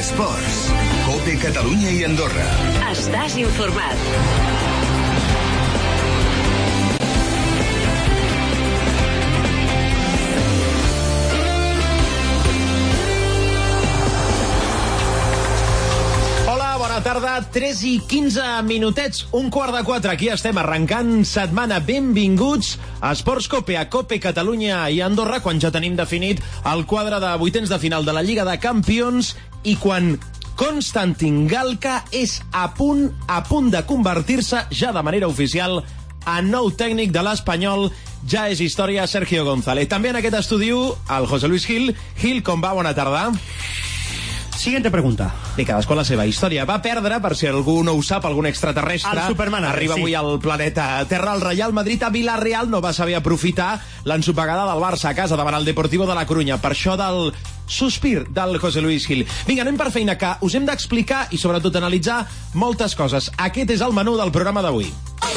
Esports. COPE Catalunya i Andorra. Estàs informat. Bona tarda, 3 i 15 minutets, 3:15. Aquí estem arrencant setmana. Benvinguts a Esports COPE, a COPE Catalunya i Andorra, quan ja tenim definit el quadre de vuitens de final de la Lliga de Campions i quan Konstantin Galka és a punt de convertir-se ja de manera oficial en nou tècnic de l'Espanyol. Ja és història, Sergio González. També en aquest estudi el José Luis Gil. Gil, com va? Bona tarda. Siguiente pregunta. I cadascú la seva història. Va perdre, per si algú no ho sap, algun extraterrestre. El Superman. Arriba avui al planeta Terra. El Real Madrid a Villarreal no va saber aprofitar l'ensopegada del Barça a casa davant el Deportivo de la Corunya. Per això del sospir del José Luis Gil. Vinga, anem per feina, que us hem d'explicar i sobretot analitzar moltes coses. Aquest és el menú del programa d'avui.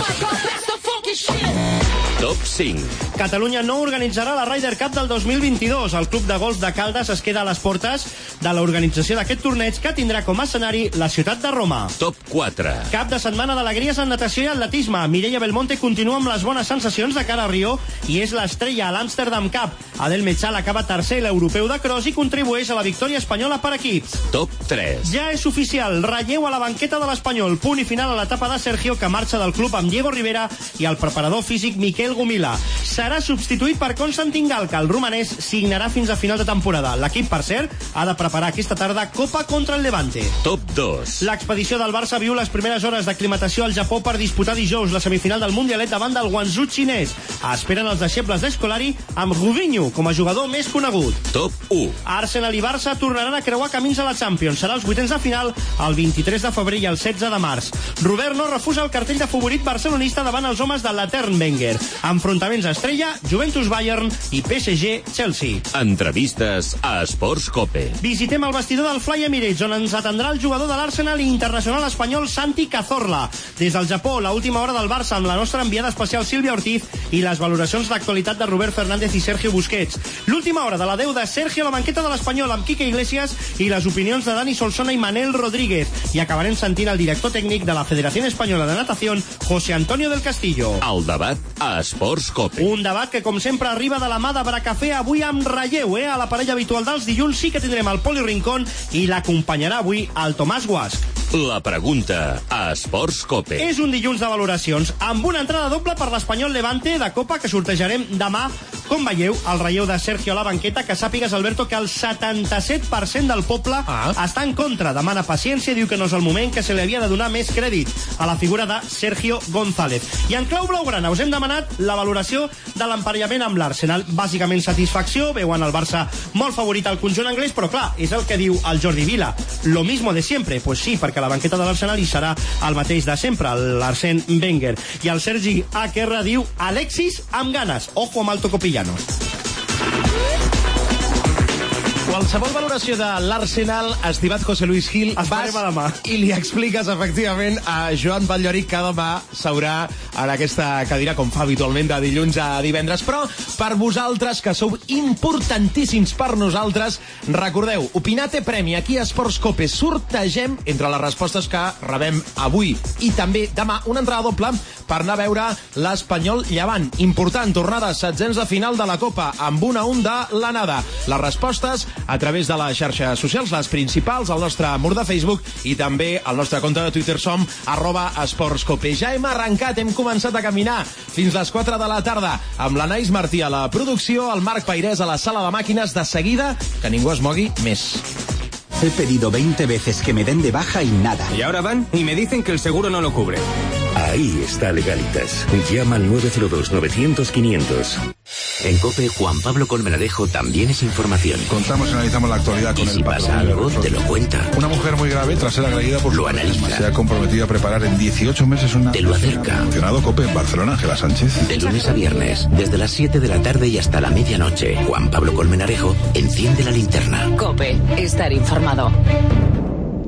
Top 5. Catalunya no organitzarà la Ryder Cup del 2022. El club de golf de Caldes es queda a les portes de l'organització d'aquest torneig, que tindrà com a escenari la ciutat de Roma. Top 4. Cap de setmana d'alegries en natació i atletisme. Mireia Belmonte continua amb les bones sensacions de cara a Rio i és l'estrella a l'Amsterdam Cup. Adel Mechal acaba tercer a l'europeu de cross i contribueix a la victòria espanyola per equips. Top 3. Ja és oficial, relleu a la banqueta de l'Espanyol. Punt i final a l'etapa de Sergio, que marxa del club amb Diego Rivera i el preparador físic Miquel Gomila. Serà substituït per Konstantin Galka. El romanès signarà fins a final de temporada. L'equip, per cert, ha de preparar aquesta tarda Copa contra el Levante. Top 2. L'expedició del Barça viu les primeres hores d'aclimatació al Japó per disputar dijous la semifinal del Mundialet davant del Guangzhou xinès. Esperen els deixebles d'Escolari amb Rubinho com a jugador més conegut. Top 1. Arsenal i Barça tornaran a creuar camins a la Champions. Serà els vuitens de final el 23 de febrer i el 16 de març. Robert no refusa el cartell de favorit barcelonista davant els homes de l'Etern Wenger. Enfrontaments a Estrella, Juventus-Bayern i PSG-Chelsea. Entrevistes a Esports COPE. Visitem el vestidor del Fly Emirates, on ens atendrà el jugador de l'Arsenal i internacional espanyol Santi Cazorla. Des del Japó, la última hora del Barça amb la nostra enviada especial Sílvia Ortiz i les valoracions d'actualitat de Robert Fernández i Sergio Busquets. L'última hora de la 10 de Sergio a la banqueta de l'Espanyol amb Quique Iglesias i les opinions de Dani Solsona i Manel Rodríguez. I acabarem sentint el director tècnic de la Federació Espanyola de Natación, José Antonio del Castillo. El debat a Esports COPE. Un debat que, com sempre, arriba de la mà de Bracafé, avui amb relleu, A la parella habitual dels dilluns sí que tindrem el Poli Rincón i l'acompanyarà avui el Tomàs Guasch. La pregunta a Esports COPE. És un dilluns de valoracions, amb una entrada doble per l'Espanyol Levante de Copa que sortejarem demà. Com veieu, el relleu de Sergio a la banqueta, que sàpigues, Alberto, que el 77% del poble està en contra. Demana paciència, diu que no és el moment, que se li havia de donar més crèdit a la figura de Sergio González. I en clau blaugrana us hem demanat la valoració de l'emparellament amb l'Arsenal. Bàsicament satisfacció, veuen el Barça molt favorit al conjunt anglès, però clar, és el que diu el Jordi Vila. Lo mismo de siempre. Pues sí, perquè la banqueta de l'Arsenal hi serà el mateix de sempre, l'Arsène Wenger. I el Sergi Akerra diu Alexis amb ganes. Ojo amb el Tocopillano. Qualsevol valoració de l'Arsenal, estimat José Luis Gil, vas i li expliques efectivament a Joan Batllori que demà s'haurà en aquesta cadira, com fa habitualment de dilluns a divendres. Però per vosaltres, que sou importantíssims per nosaltres, recordeu, Opinate Premi aquí a Esports COPE. Sortegem, entre les respostes que rebem avui i també demà, una entrada doble per anar a veure l'Espanyol Llevant. Important, tornada setzents de final de la Copa amb 1-1 de l'anada. Les respostes a través de les xarxes socials, les principals, al nostre mur de Facebook i també al nostre compte de Twitter, som @esportscope. Ja hem arrencat, hem començat a caminar fins les 4 de la tarda amb l'Anaïs Martí a la producció, el Marc Pairès a la sala de màquines. De seguida, que ningú es mogui més. He pedido 20 veces que me den de baja y nada. Y ahora van y me dicen que el seguro no lo cubre. Ahí está Legalitas. Llama al 902-900-500. En COPE, Juan Pablo Colmenarejo también es información. Contamos y analizamos la actualidad con y si pasa algo, te lo cuenta. Una mujer muy grave, tras ser agredida por lo analiza. Se ha comprometido a preparar en 18 meses una... Te lo acerca. Funcionado COPE en Barcelona, Ángela Sánchez. De lunes a viernes, desde las 7 de la tarde y hasta la medianoche, Juan Pablo Colmenarejo enciende la linterna. COPE, estar informado.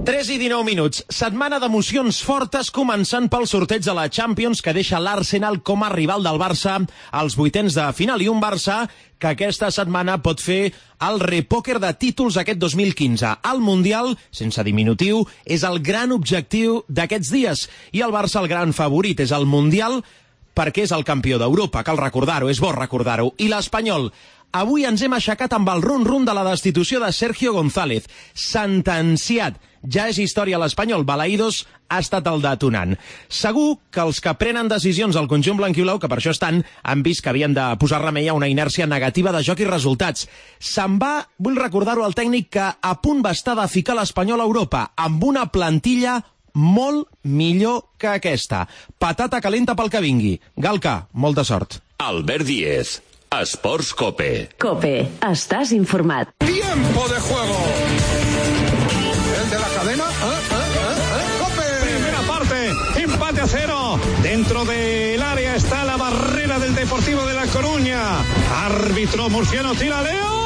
3:19. Setmana d'emocions fortes començant pel sorteig de la Champions que deixa l'Arsenal com a rival del Barça als vuitens de final, i un Barça que aquesta setmana pot fer el repòquer de títols aquest 2015. El Mundial, sense diminutiu, és el gran objectiu d'aquests dies, i el Barça el gran favorit és el Mundial perquè és el campió d'Europa, cal recordar-ho, és bo recordar-ho. I l'Espanyol, avui ens hem aixecat amb el rum-rum de la destitució de Sergio González, sentenciat. Ja és història a l'Espanyol, Balaïdos ha estat el detonant. Segur que els que prenen decisions al conjunt blanquiblau, que per això estan, han vist que havien de posar remei a una inèrcia negativa de joc i resultats. Se'n va, vull recordar-ho, al tècnic que a punt va estar de ficar l'Espanyol a Europa, amb una plantilla molt millor que aquesta. Patata calenta pel que vingui. Galka, molta sort. Albert Díez, Esports Cope. Cope, estàs informat. Tiempo de juego. El de la cadena. Cope. Primera parte, empate a 0. Dentro del área está la barrera del Deportivo de La Coruña. Árbitro murciano, tira Leo.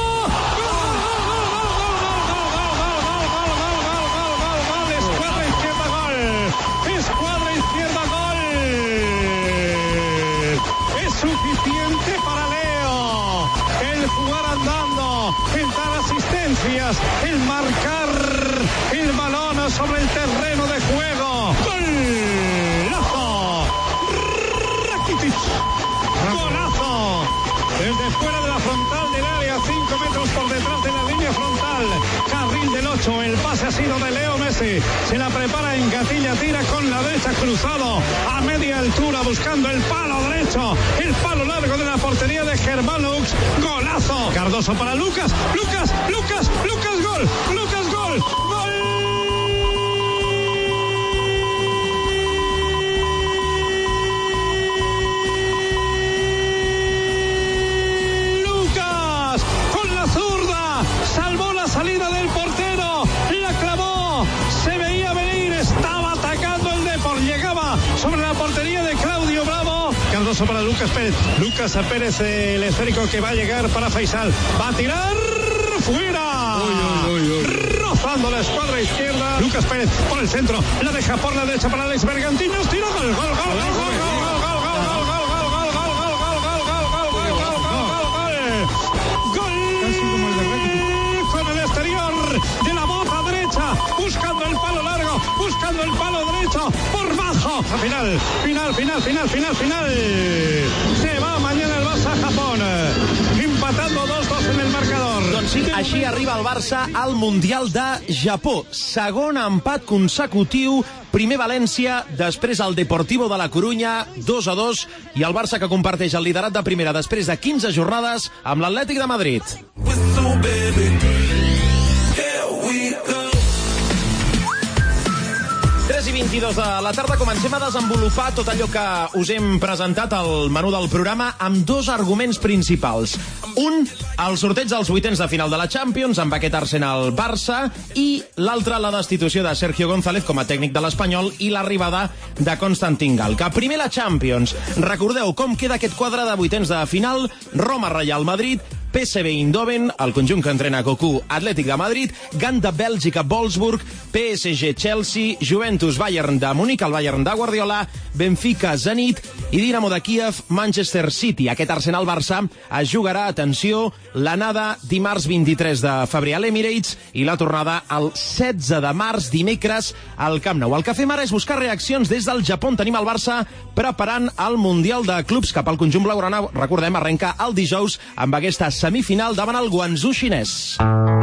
Suficiente para Leo, el jugar andando, el dar asistencias, el marcar el balón sobre el terreno de juego. ¡Golazo! ¡Rakitic! ¡Golazo! Desde fuera de la frontal del área, 5 metros por detrás de la línea frontal. Carril del 8, el pase ha sido de Leo Messi. Se la prepara en gatilla, tira con la derecha cruzado a media altura buscando el palo derecho. El palo largo de la portería de Germán Lux. Golazo. Cardoso para Lucas. Lucas, gol. Lucas, gol. Gol. Lucas con la zurda. Salvó la salida del portero. La clavó. Se veía venir. Estaba atacando el Depor. Llegaba sobre la portería de Claudio Bravo. Cardoso para Lucas Pérez. Lucas a Pérez, el esférico que va a llegar para Faisal. Va a tirar fuera. Rozando la escuadra izquierda. Lucas Pérez por el centro. La deja por la derecha para Alex Bergantiños. Tira gol. Con el exterior de la bota derecha. Buscando el palo largo. Buscando el palo derecho. Por bajo. Final. Se va mañana el Barça a Japón. Empatando 2-2 en el marcador. Doncs sí, així arriba el Barça al Mundial de Japó. Segon empat consecutiu. Primer València, després el Deportivo de La Corunya, 2-2, i el Barça que comparteix el liderat de primera després de 15 jornades amb l'Atlètic de Madrid. 3:22 de la tarda, comencem a desenvolupar tot allò que us hem presentat al menú del programa amb dos arguments principals. Un, el sorteig dels vuitens de final de la Champions amb aquest Arsenal-Barça, i l'altre, la destitució de Sergio González com a tècnic de l'Espanyol i l'arribada de Konstantin Galka. Primer la Champions. Recordeu com queda aquest quadre de vuitens de final: Roma-Real Madrid, PSV Eindhoven, el conjunt que entrena Cocu, Atlètic de Madrid, Gant de Bèlgica, Wolfsburg, PSG Chelsea, Juventus Bayern de Múnich, el Bayern de Guardiola, Benfica Zenit i Dinamo de Kíev, Manchester City. Aquest Arsenal-Barça es jugarà, atenció, l'anada dimarts 23 de febrer a l'Emirates i la tornada el 16 de març, dimecres, al Camp Nou. El que fem ara és buscar reaccions des del Japó. Tenim el Barça preparant el Mundial de Clubs cap al conjunt blaugrana. Recordem, arrenca el dijous amb aquesta semifinal davant el Guangzhou xinès.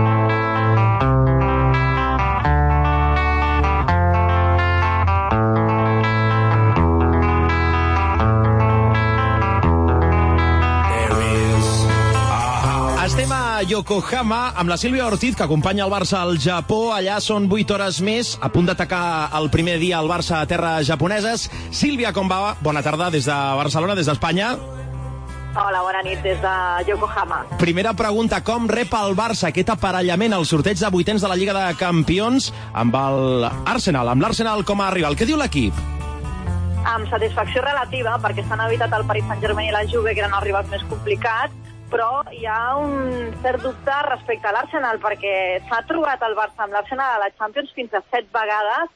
Estem a Yokohama amb la Sílvia Ortiz, que acompanya el Barça al Japó. Allà són 8 hores més, a punt d'atacar el primer dia el Barça a terres japoneses. Sílvia, com va? Bona tarda des de Barcelona, des d'Espanya. Hola, bona nit des de Yokohama. Primera pregunta, com rep el Barça aquest aparellament al sorteig de vuitens de la Lliga de Campions amb l'Arsenal, com a rival? Què diu l'equip? Amb satisfacció relativa, perquè s'han evitat el Paris Saint-Germain i la Juve, que eren els rivals més complicats, però hi ha un cert dubte respecte a l'Arsenal, perquè s'ha trobat el Barça amb l'Arsenal a la Champions fins a 7 vegades.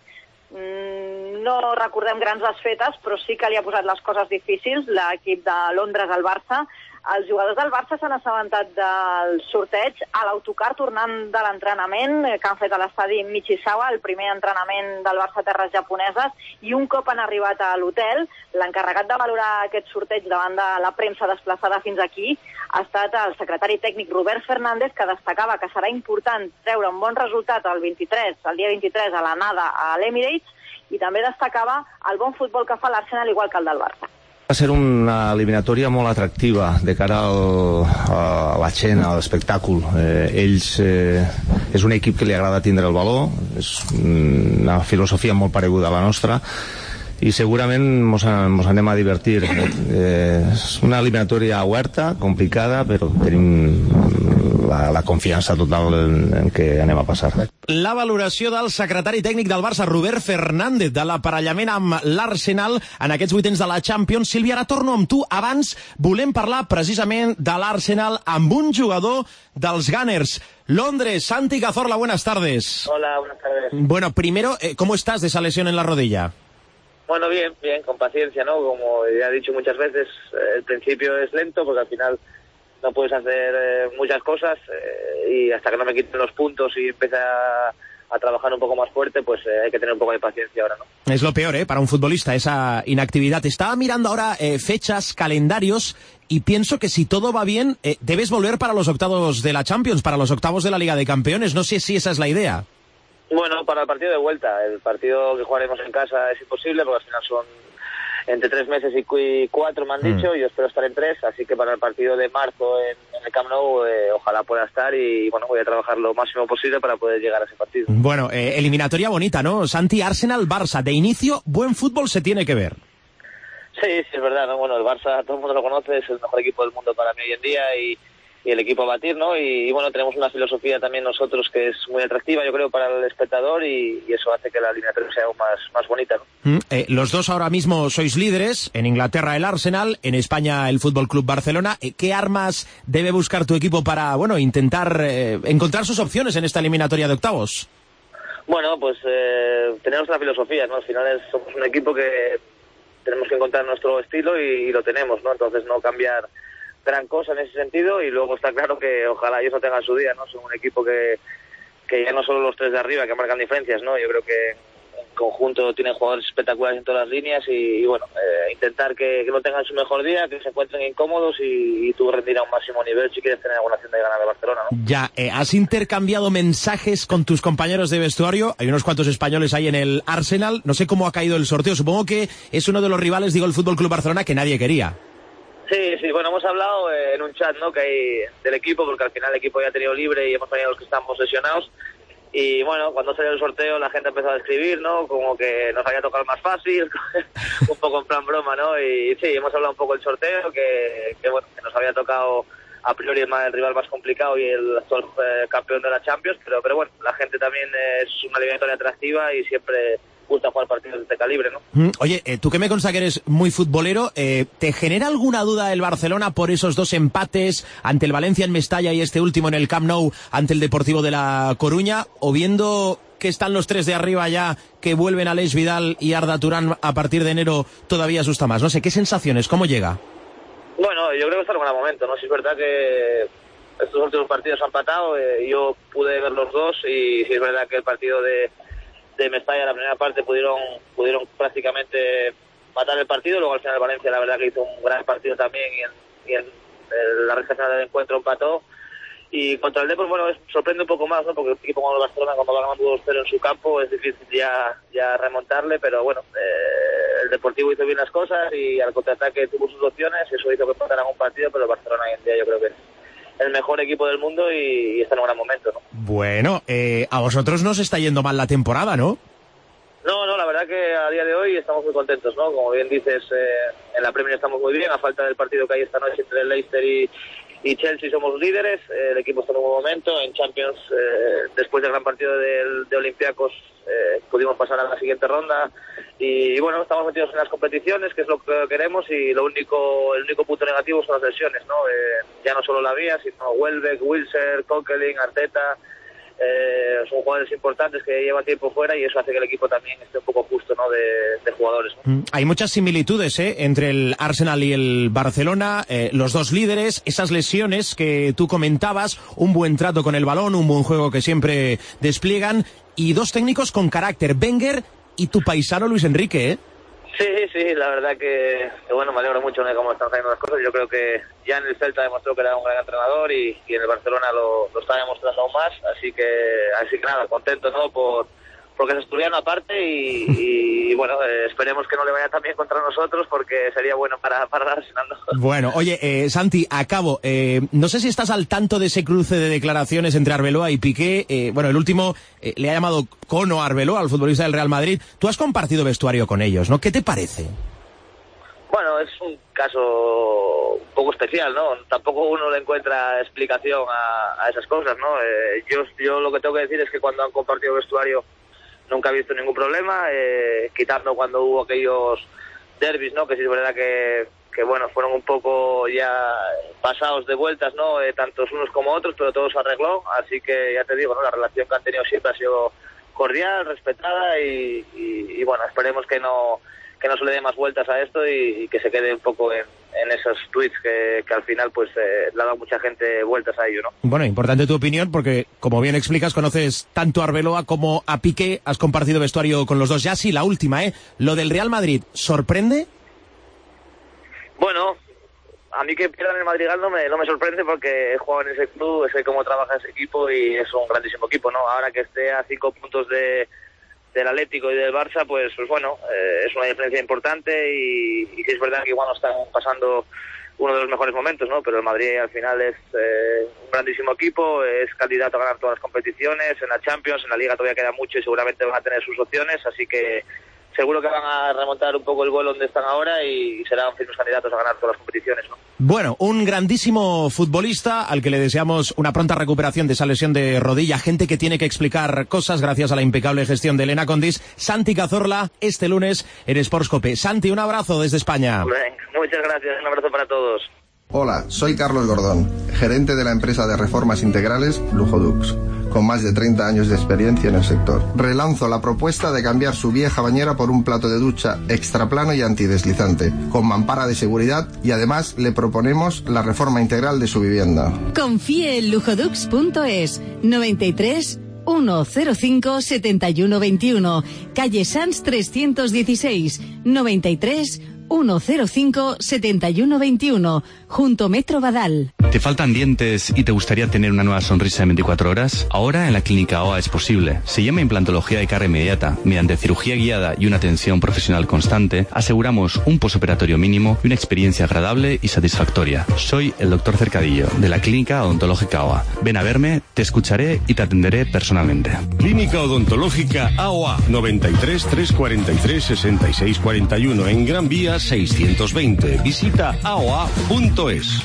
No recordem grans desfetes, però sí que li ha posat les coses difícils l'equip de Londres al Barça. Els jugadors del Barça s'han assabentat del sorteig a l'autocar tornant de l'entrenament que han fet a l'estadi Michisawa, el primer entrenament del Barça a terres japoneses, i un cop han arribat a l'hotel, l'encarregat de valorar aquest sorteig davant de la premsa desplaçada fins aquí ha estat el secretari tècnic Robert Fernández, que destacava que serà important treure un bon resultat el dia 23 a l'anada a l'Emirates, i també destacava el bon futbol que fa l'Arsenal igual que el del Barça. Va ser una eliminatòria molt atractiva de cara a la gent, a l'espectacle. És un equip que li agrada tindre el valor, és una filosofia molt pareguda a la nostra, i segurament mos anem a divertir. És una eliminatòria oberta, complicada, però tenim la confiança total en què anem a passar. La valoració del secretari tècnic del Barça, Robert Fernández, de l'aparellament amb l'Arsenal en aquests vuitens de la Champions. Sílvia, ara torno amb tu. Abans volem parlar precisament de l'Arsenal amb un jugador dels Gunners. Londres, Santi Cazorla, buenas tardes. Hola, buenas tardes. Bueno, primero, ¿cómo estás de esa lesión en la rodilla? Bueno, bien, con paciencia, ¿no? Como ya he dicho muchas veces, el principio es lento porque al final no puedes hacer muchas cosas y hasta que no me quiten los puntos y empiece a trabajar un poco más fuerte, pues hay que tener un poco de paciencia ahora, ¿no? Es lo peor, para un futbolista, esa inactividad. Estaba mirando ahora fechas, calendarios, y pienso que si todo va bien, debes volver para los octavos de la Champions, para los octavos de la Liga de Campeones. No sé si esa es la idea. Bueno, para el partido de vuelta. El partido que jugaremos en casa es imposible porque al final son entre 3 meses y 4, me han dicho. Yo espero estar en 3, así que para el partido de marzo en el Camp Nou ojalá pueda estar y bueno, voy a trabajar lo máximo posible para poder llegar a ese partido. Bueno, eliminatoria bonita, ¿no? Santi, Arsenal, Barça. De inicio, buen fútbol se tiene que ver. Sí, es verdad, ¿no? Bueno, el Barça todo el mundo lo conoce, es el mejor equipo del mundo para mí hoy en día y el equipo a batir, ¿no? Y bueno, tenemos una filosofía también nosotros que es muy atractiva, yo creo, para el espectador y eso hace que la eliminatoria sea aún más bonita, ¿no? Los dos ahora mismo sois líderes, en Inglaterra el Arsenal, en España el Fútbol Club Barcelona. ¿Qué armas debe buscar tu equipo para, bueno, intentar encontrar sus opciones en esta eliminatoria de octavos? Bueno, pues tenemos una filosofía, ¿no? Al final somos un equipo que tenemos que encontrar nuestro estilo y lo tenemos, ¿no? Entonces no cambiar gran cosa en ese sentido y luego está claro que ojalá ellos no tengan su día, ¿no? Son un equipo que ya no solo los 3 de arriba que marcan diferencias, ¿no? Yo creo que en conjunto tienen jugadores espectaculares en todas las líneas y bueno, intentar que no tengan su mejor día, que se encuentren incómodos y tú rendir a un máximo nivel si quieres tener alguna opción de ganar de Barcelona, ¿no? Ya, has intercambiado mensajes con tus compañeros de vestuario, hay unos cuantos españoles ahí en el Arsenal, no sé cómo ha caído el sorteo, supongo que es uno de los rivales, digo, el Fútbol Club Barcelona que nadie quería. Sí, bueno, hemos hablado en un chat, ¿no? Que hay del equipo, porque al final el equipo ya ha tenido libre y hemos tenido los que estamos lesionados. Y bueno, cuando salió el sorteo la gente empezó a escribir, ¿no? Como que nos había tocado más fácil, un poco en plan broma, ¿no? Y sí, hemos hablado un poco del sorteo, que bueno, que nos había tocado a priori el rival más complicado y el actual campeón de la Champions, pero bueno, la gente también es una eliminatoria atractiva y siempre gusta jugar partidos de este calibre, ¿no? Oye, tú que me consta que eres muy futbolero, ¿te genera alguna duda el Barcelona por esos 2 empates ante el Valencia en Mestalla y este último en el Camp Nou ante el Deportivo de La Coruña? O viendo que están los 3 de arriba ya, que vuelven Aleix Vidal y Arda Turán a partir de enero, todavía asusta más. No sé, ¿qué sensaciones? ¿Cómo llega? Bueno, yo creo que está en un buen momento, ¿no? Si es verdad que estos últimos partidos han empatado, yo pude ver los 2 y si es verdad que el partido de Mestalla, la primera parte pudieron prácticamente matar el partido, luego al final Valencia la verdad que hizo un gran partido también y en la recta final del encuentro empató y contra el Depor, bueno, sorprende un poco más, ¿no? Porque el equipo como el Barcelona cuando va ganando 2-0 en su campo es difícil ya remontarle, pero bueno, el Deportivo hizo bien las cosas y al contraataque tuvo sus opciones y eso hizo que empataran un partido, pero el Barcelona hoy en día yo creo que es el mejor equipo del mundo y está en un gran momento, ¿no? Bueno, a vosotros no os está yendo mal la temporada, ¿no? No, la verdad que a día de hoy estamos muy contentos, ¿no? Como bien dices, en la Premier estamos muy bien, a falta del partido que hay esta noche entre el Leicester y y Chelsea somos líderes. El equipo está en un buen momento. En Champions, después del gran partido de Olympiacos, pudimos pasar a la siguiente ronda. Y bueno, estamos metidos en las competiciones, que es lo que queremos, y el único punto negativo son las lesiones, ¿no? Ya no solo la Vía, sino Welbeck, Wilshere, Coquelin, Arteta. Son jugadores importantes que llevan tiempo fuera y eso hace que el equipo también esté un poco justo, ¿no? de jugadores, ¿no? Hay muchas similitudes entre el Arsenal y el Barcelona, los dos líderes, esas lesiones que tú comentabas, un buen trato con el balón, un buen juego que siempre despliegan, y dos técnicos con carácter, Wenger y tu paisano Luis Enrique, ¿eh? Sí, la verdad que bueno, me alegro mucho de cómo están saliendo las cosas. Yo creo que ya en el Celta demostró que era un gran entrenador y en el Barcelona lo está demostrando aún más, así que nada, contento, ¿no? Porque es asturiano aparte y bueno, esperemos que no le vaya tan bien contra nosotros porque sería bueno para el Arsenal, ¿no? Bueno, oye, Santi, acabo. No sé si estás al tanto de ese cruce de declaraciones entre Arbeloa y Piqué. Bueno, el último le ha llamado cono a Arbeloa, al futbolista del Real Madrid. Tú has compartido vestuario con ellos, ¿no? ¿Qué te parece? Bueno, es un caso un poco especial, ¿no? Tampoco uno le encuentra explicación a esas cosas, ¿no? Yo lo que tengo que decir es que cuando han compartido vestuario nunca he visto ningún problema, quitando cuando hubo aquellos derbis, ¿no? Que sí es verdad que bueno, fueron un poco ya pasados de vueltas, ¿no? Tantos unos como otros, pero todo se arregló, así que ya te digo, ¿no? La relación que han tenido siempre ha sido cordial, respetada y bueno, esperemos que no se le dé más vueltas a esto y que se quede un poco en esos tweets que al final pues le ha dado mucha gente vueltas a ello, ¿no? Bueno, importante tu opinión porque, como bien explicas, conoces tanto a Arbeloa como a Piqué, has compartido vestuario con los dos. Ya sí, la última, lo del Real Madrid, ¿sorprende? Bueno, a mí que pierdan el Madrigal no me sorprende porque he jugado en ese club, sé cómo trabaja ese equipo y es un grandísimo equipo, ¿no? Ahora que esté a 5 puntos del Atlético y del Barça, pues bueno, es una diferencia importante y sí es verdad que igual no están pasando uno de los mejores momentos, ¿no? Pero el Madrid al final es un grandísimo equipo, es candidato a ganar todas las competiciones, en la Champions, en la Liga todavía queda mucho y seguramente van a tener sus opciones, así que seguro que van a remontar un poco el vuelo donde están ahora y serán firmes candidatos a ganar todas las competiciones, ¿no? Bueno, un grandísimo futbolista al que le deseamos una pronta recuperación de esa lesión de rodilla, gente que tiene que explicar cosas gracias a la impecable gestión de Elena Condis, Santi Cazorla, este lunes en Sports Cope. Santi, un abrazo desde España. Muchas gracias, un abrazo para todos. Hola, soy Carlos Gordón, gerente de la empresa de reformas integrales Lujodux, con más de 30 años de experiencia en el sector. Relanzo la propuesta de cambiar su vieja bañera por un plato de ducha extra plano y antideslizante, con mampara de seguridad y además le proponemos la reforma integral de su vivienda. Confíe en lujodux.es, 93 105 7121, calle Sans 316, 93 105 7121, junto Metro Badal. ¿Te faltan dientes y te gustaría tener una nueva sonrisa en 24 horas? Ahora en la Clínica OA es posible. Se llama implantología de cara inmediata. Mediante cirugía guiada y una atención profesional constante, aseguramos un posoperatorio mínimo y una experiencia agradable y satisfactoria. Soy el Dr. Cercadillo, de la Clínica Odontológica OA. Ven a verme, te escucharé y te atenderé personalmente. Clínica Odontológica AOA, 93 343 66 41, en Gran Vía 620. Visita aoa.es.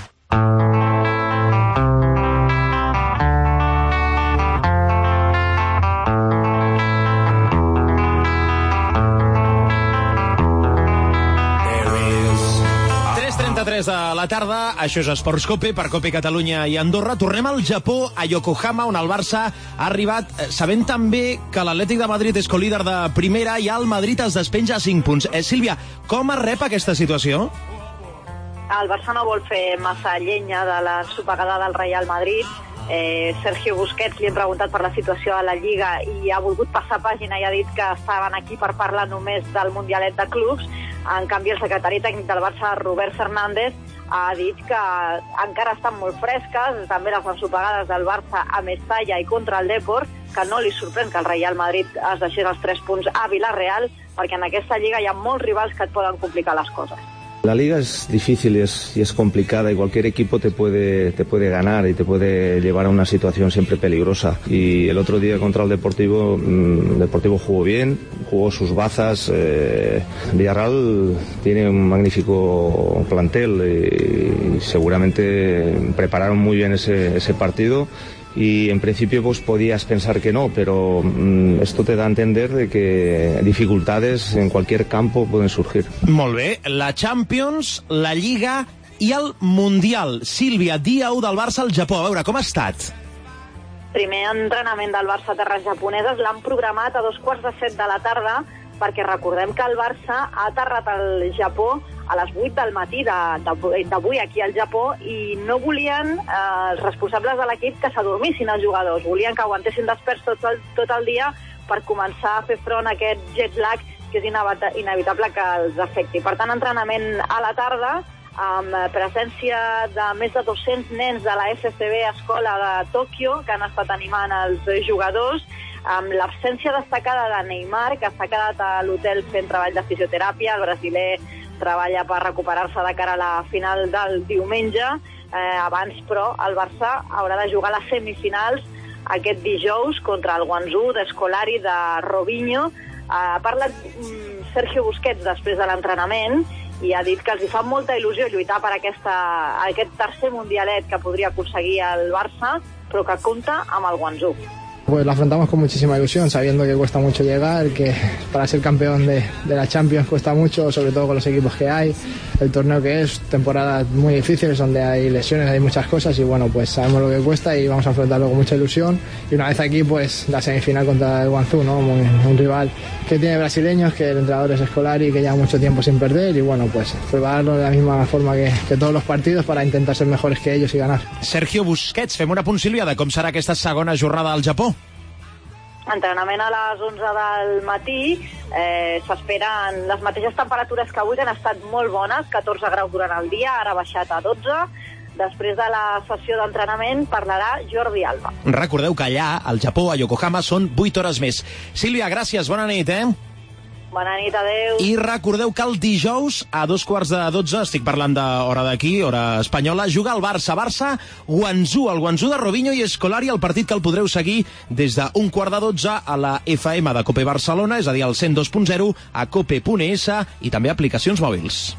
De la tarda, això és Esports Cope, per Cope Catalunya i Andorra. Tornem al Japó, a Yokohama, on el Barça ha arribat sabent també que l'Atlètic de Madrid és colíder de primera i el Madrid es despenja a 5 punts. Sílvia, com es rep aquesta situació? El Barça no vol fer massa llenya de l'ensopegada del Real Madrid. Sergio Busquets li han preguntat per la situació a la Lliga i ha volgut passar pàgina i ha dit que estaven aquí per parlar només del Mundialet de Clubs. En canvi, el secretari tècnic del Barça, Robert Fernández, ha dit que encara estan molt fresques, també les ensopegades del Barça a Mestalla i contra el Depor, que no li sorprèn que el Real Madrid es deixés els 3 punts a Villarreal, perquè en aquesta lliga hi ha molts rivals que et poden complicar les coses. La liga es difícil y es complicada y cualquier equipo te puede ganar y te puede llevar a una situación siempre peligrosa. Y el otro día contra el Deportivo jugó bien, jugó sus bazas. Villarreal tiene un magnífico plantel y seguramente prepararon muy bien ese partido. Y en principio pues podías pensar que no, pero esto te da a entender de que dificultades en cualquier campo pueden surgir. Molt bé, la Champions, la Lliga i el Mundial. Sílvia, dia 1 del Barça al Japó. A veure, com ha estat? Primer entrenament del Barça a terres japoneses l'han programat a 2:45 de la tarda, perquè recordem que el Barça ha aterrat al Japó a les 8 del matí d'avui aquí al Japó i no volien els responsables de l'equip que s'adormissin els jugadors, volien que aguantessin desperts tot el dia per començar a fer front a aquest jet lag que és inevitable que els afecti. Per tant, entrenament a la tarda amb presència de més de 200 nens de la FCB Escola de Tòquio que han estat animant els jugadors, amb l'absència destacada de Neymar, que s'ha quedat a l'hotel fent treball de fisioteràpia. El brasiler treballa per recuperar-se de cara a la final del diumenge. Abans, però, el Barça haurà de jugar les semifinals aquest dijous contra el Guangzhou d'Escolari de Robinho. Ha parlat Sergio Busquets després de l'entrenament i ha dit que els hi fa molta il·lusió lluitar per aquest tercer mundialet que podria aconseguir el Barça, però que compta amb el Guangzhou. Pues lo afrontamos con muchísima ilusión, sabiendo que cuesta mucho llegar, que para ser campeón de la Champions cuesta mucho, sobre todo con los equipos que hay, el torneo que es, temporadas muy difíciles donde hay lesiones, hay muchas cosas y bueno, pues sabemos lo que cuesta y vamos a afrontarlo con mucha ilusión. Y una vez aquí, pues la semifinal contra el Guangzhou, ¿no? Un rival que tiene brasileños, que el entrenador es Escolari, que lleva mucho tiempo sin perder y bueno, pues prepararlo de la misma forma que todos los partidos para intentar ser mejores que ellos y ganar. Sergio Busquets, fem un apunt, Sílvia, de com serà aquesta segona jornada al Japó. Entrenament a les 11 del matí, s'esperen les mateixes temperatures que avui, que han estat molt bones, 14 graus durant el dia, ara ha baixat a 12. Després de la sessió d'entrenament parlarà Jordi Alba. Recordeu que allà, al Japó, a Yokohama, són 8 hores més. Sílvia, gràcies, bona nit, Bona nit, adeu. I recordeu que el dijous, a 11:45, estic parlant d'hora d'aquí, hora espanyola, juga el Barça, Guangzhou, el Guangzhou de Robinho i Escolari, el partit que el podreu seguir des de 11:45 a la FM de COPE Barcelona, és a dir, al 102.0, a cope.es i també aplicacions mòbils.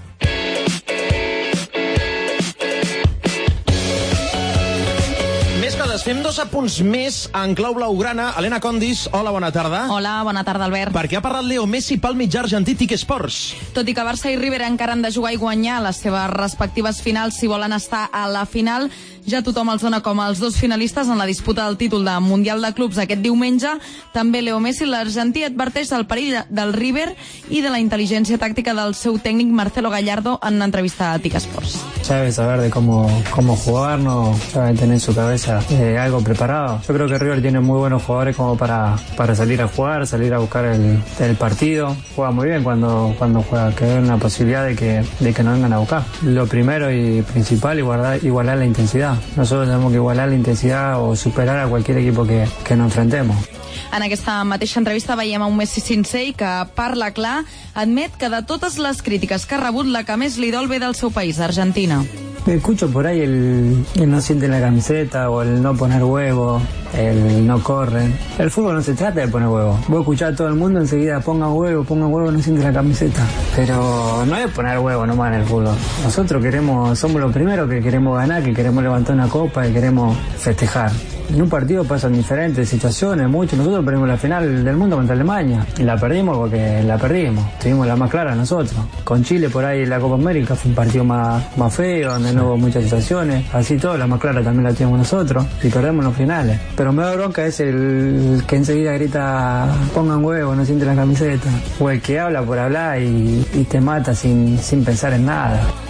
Fem 2 apunts més en clau blaugrana. Helena Condis, hola, bona tarda. Hola, bona tarda, Albert. Per què ha parlat Leo Messi pel mitjà argentí TIC Sports? Tot i que Barça i River encara han de jugar i guanyar les seves respectives finals si volen estar a la final, ja tothom els dona com els dos finalistes en la disputa del títol de Mundial de Clubs aquest diumenge. També Leo Messi, l'argentí, adverteix del perill del River i de la intel·ligència tàctica del seu tècnic Marcelo Gallardo en una entrevista a TIC Sports. Sabe saber de cómo jugarnos, sabe tener en su cabeza algo preparado. Yo creo que River tiene muy buenos jugadores como para salir a jugar, salir a buscar el partido. Juega muy bien cuando juega, que hay una posibilidad de que nos vengan a buscar. Lo primero y principal, igualar la intensidad. Nosotros tenemos que igualar la intensidad o superar a cualquier equipo que nos enfrentemos. En aquesta mateixa entrevista veiem a un Messi sincer i que parla clar, admet que de totes les crítiques que ha rebut, la que més li dol ve del seu país, Argentina. Escucho por ahí el no siente la camiseta o el no poner huevo, el no corren. El fútbol no se trata de poner huevo. Vos escuchás a todo el mundo enseguida, ponga huevo, no siente la camiseta. Pero no es poner huevo nomás en el fútbol. Nosotros somos los primeros que queremos ganar, que queremos levantar una copa y queremos festejar. En un partido pasan diferentes situaciones, muchos. Nosotros perdimos la final del mundo contra Alemania. Y la perdimos porque la perdimos. Tuvimos la más clara nosotros. Con Chile por ahí la Copa América fue un partido más feo, donde no hubo muchas situaciones. Así todo, la más clara también la tuvimos nosotros. Y perdemos los finales. Pero me da bronca es el que enseguida grita, pongan huevo, no siente la camiseta. O el que habla por hablar y te mata sin pensar en nada.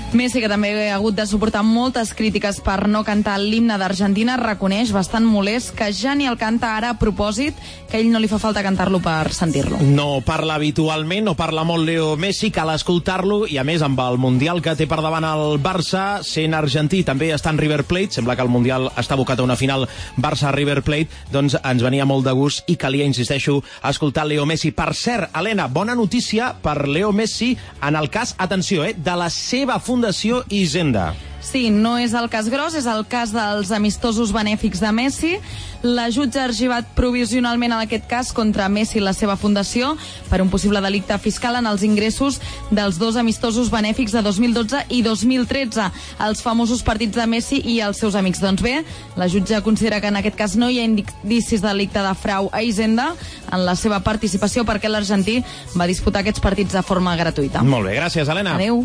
Messi, que també ha hagut de suportar moltes crítiques per no cantar l'himne d'Argentina, reconeix bastant molest que ja ni el canta ara a propòsit, que a ell no li fa falta cantar-lo per sentir-lo. No parla habitualment, no parla molt Leo Messi, cal escoltar-lo, i a més amb el Mundial que té per davant el Barça, sent argentí, també està en River Plate, sembla que el Mundial està abocat a una final Barça-River Plate, doncs ens venia molt de gust i calia, insisteixo, escoltar Leo Messi. Per cert, Helena, bona notícia per Leo Messi en el cas, atenció, de la seva Fundació Hisenda. Sí, no és el cas gros, és el cas dels amistosos benèfics de Messi. La jutge ha arxivat provisionalment en aquest cas contra Messi i la seva fundació per un possible delicte fiscal en els ingressos dels dos amistosos benèfics de 2012 i 2013, els famosos partits de Messi i els seus amics. Doncs bé, la jutge considera que en aquest cas no hi ha indicis de delicte de frau a Hisenda en la seva participació perquè l'argentí va disputar aquests partits de forma gratuïta. Molt bé, gràcies, Helena. Adéu.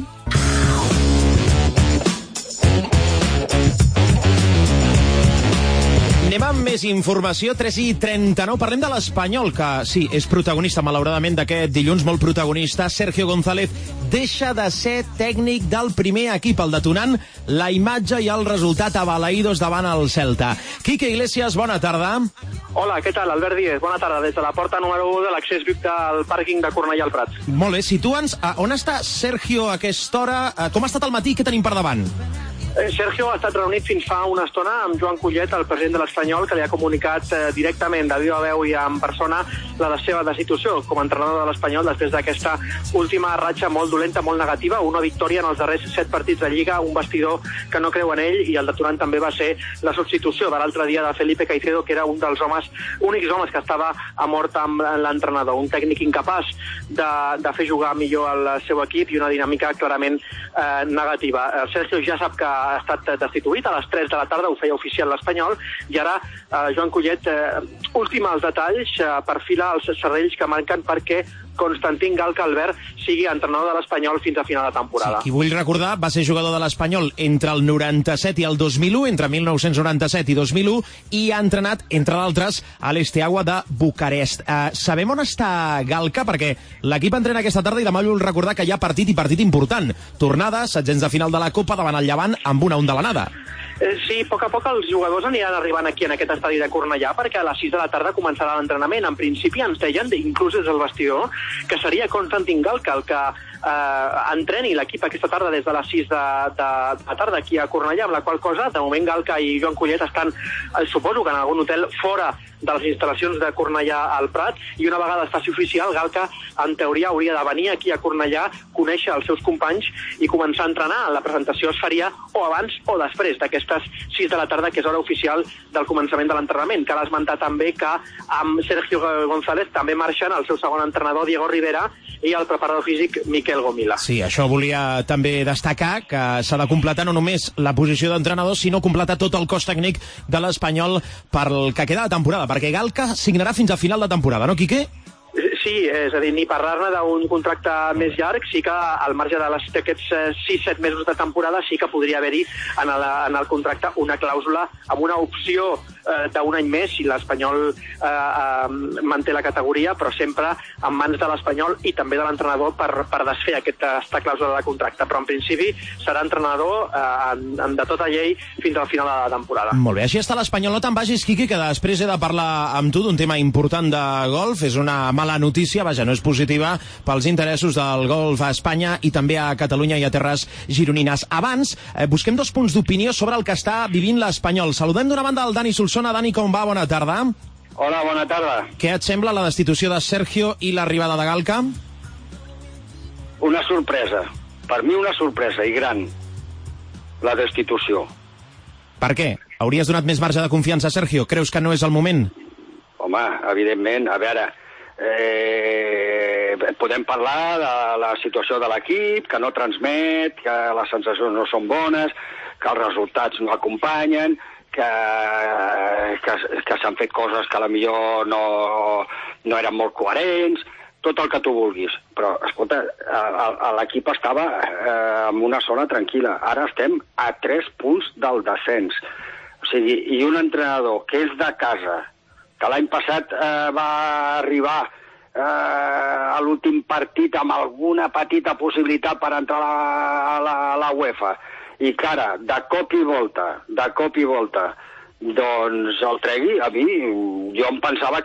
Anem amb més informació, 3:39. Parlem de l'Espanyol, que sí, és protagonista, malauradament, d'aquest dilluns, molt protagonista. Sergio González deixa de ser tècnic del primer equip, el detonant la imatge i el resultat abalaïdos davant el Celta. Quique Iglesias, bona tarda. Hola, què tal? Albert Díez, bona tarda. Des de la porta número 1 de l'accés VIP del pàrquing de Cornellà al Prat. Molt bé, situa'ns on està Sergio a aquesta hora, com ha estat el matí, què tenim per davant? Sergio ha estat reunit fins fa una estona amb Joan Collet, el president de l'Espanyol, que li ha comunicat directament de viva veu i en persona la seva destitució com a entrenador de l'Espanyol després d'aquesta última ratxa molt dolenta, molt negativa, una victòria en els darrers 7 partits de Lliga, un vestidor que no creu en ell, i el detonant també va ser la substitució de l'altre dia de Felipe Caicedo, que era un dels únics homes que estava a mort amb l'entrenador, un tècnic incapaç de fer jugar millor el seu equip i una dinàmica clarament negativa. Sergio ja sap que ha estat destituït, a les 3 de la tarda ho feia oficial l'Espanyol, i ara Joan Collet ultima els detalls, perfila els serrells que manquen perquè Constantín Galca Albert sigui entrenador de l'Espanyol fins a final de temporada. Sí, i vull recordar, va ser jugador de l'Espanyol entre el 97 i el 2001, entre 1997 i 2001, i ha entrenat, entre d'altres, a l'Esteagua de Bucarest. Sabem on està Galca? Perquè l'equip entrena aquesta tarda i demà vull recordar que hi ha partit i partit important. Tornada, setzents de final de la Copa davant el Llevant amb una undalanada. Sí, a poc els jugadors aniran arribant aquí en aquest estadi de Cornellà perquè a les 6 de la tarda començarà l'entrenament. En principi ens deien, inclús des del vestidor, que seria Constantín Galca el que entreni l'equip aquesta tarda des de les 6 de la tarda aquí a Cornellà, amb la qual cosa, de moment Galca i Joan Collet estan, suposo que en algun hotel fora de les instal·lacions de Cornellà al Prat, i una vegada es faci oficial, Galca, en teoria, hauria de venir aquí a Cornellà, conèixer els seus companys i començar a entrenar. La presentació es faria o abans o després d'aquestes 6 de la tarda, que és hora oficial del començament de l'entrenament. Cal esmentar també que amb Sergio González també marxen el seu segon entrenador, Diego Rivera, i el preparador físic, Miquel Gomila. Sí, això volia també destacar, que s'ha de completar no només la posició d'entrenador, sinó completar tot el cos tècnic de l'Espanyol per el que queda de temporada, perquè Galca signarà fins a final de temporada, no, Quique? Sí, és a dir, ni parlar-ne d'un contracte més llarg, sí que al marge d'aquests 6-7 mesos de temporada sí que podria haver-hi en el contracte una clàusula amb una opció d'un any més si l'Espanyol manté la categoria, però sempre en mans de l'Espanyol i també de l'entrenador per desfer aquesta clàusula de contracte. Però en principi serà entrenador de tota llei fins al final de la temporada. Molt bé, així està l'Espanyol. No te'n vagis, Quique, que després he de parlar amb tu d'un tema important de golf. És una mala notícia, vaja, no és positiva pels interessos del golf a Espanya i també a Catalunya i a terres gironines. Abans, busquem 2 punts d'opinió sobre el que està vivint l'Espanyol. Saludem d'una banda el Dani Solsona. Dani, com va? Bona tarda. Hola, bona tarda. Què et sembla la destitució de Sergio i l'arribada de Galca? Una sorpresa. Per mi una sorpresa i gran, la destitució. Per què? Hauries donat més marge de confiança a Sergio? Creus que no és el moment? Home, evidentment, a veure, podem parlar de la situació de l'equip, que no transmet, que les sensacions no són bones, que els resultats no acompanyen, que s'han fet coses que potser no eren molt coherents, tot el que tu vulguis. Però, escolta, l'equip estava en una zona tranquil·la. Ara estem a 3 punts del descens. O sigui, i un entrenador que és de casa, que l'any passat va arribar a l'últim partit amb alguna petita possibilitat per entrar a la UEFA, i que ara, de cop i volta, doncs el tregui, a mi, jo em pensava